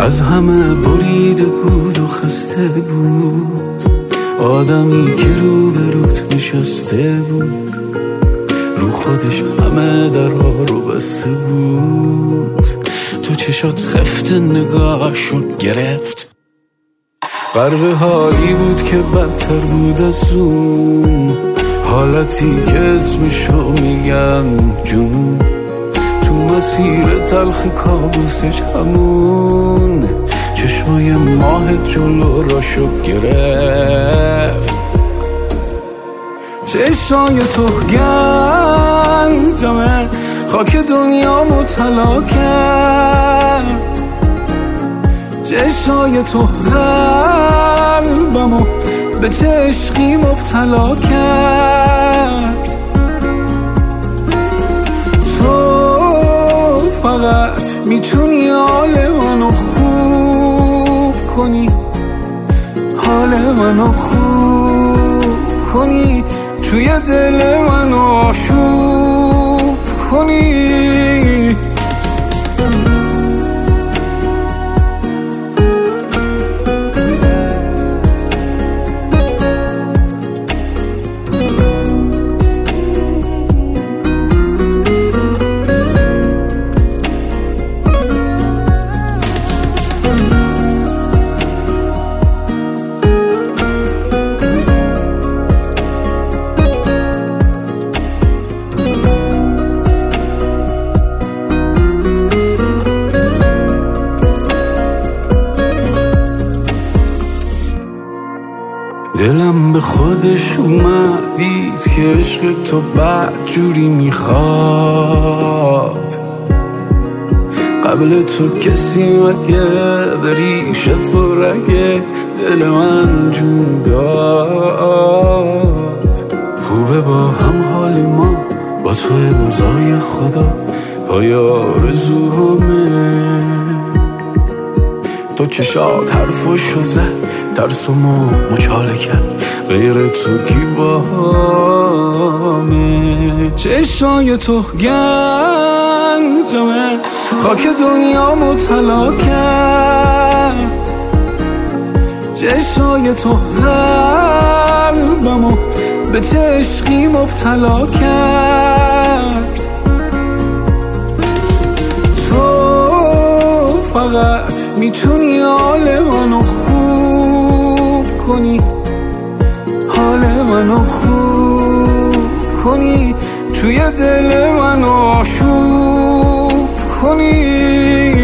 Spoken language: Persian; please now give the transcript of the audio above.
از همه بریده بود و خسته بود، آدمی که رو به روت نشسته بود، رو خودش همه درها رو بسته بود. تو چشات خفت نگاهشو گرفت، غرق حالی بود که بدتر بود از اون حالتی که اسمشو میگن جنون. تو مسیر تلخ کابوسش همون چشمای ماه جلو راشو گرفت. چشای تو گنجمه خاک دنیامو طلا کرد، چشای تو قلبمو به چه عشقی مبتلا کرد. تو فقط میتونی حال منو خوب کنی، حال منو خوب کنی، توی دل منو آشوب کنی. دلم به خودش اومد دید که عشق تو بدجوری میخواد، قبل تو کسی مگه بری شب و رگه دل من جون داد. خوبه با هم حال ما با تو امضای خدا پای آرزوهامه. تو چشات حرفاشو زد ترسمو مچاله کرد، غیر تو کی باهمه. چشای تو گنجمه خاک دنیامو طلا کرد، چشای تو قلبمو به چه عشقی مبتلا کرد. تو فقط میتونی حال منو خوب کنی، حال منو خوب کنی، توی دل منو آشوب کنی.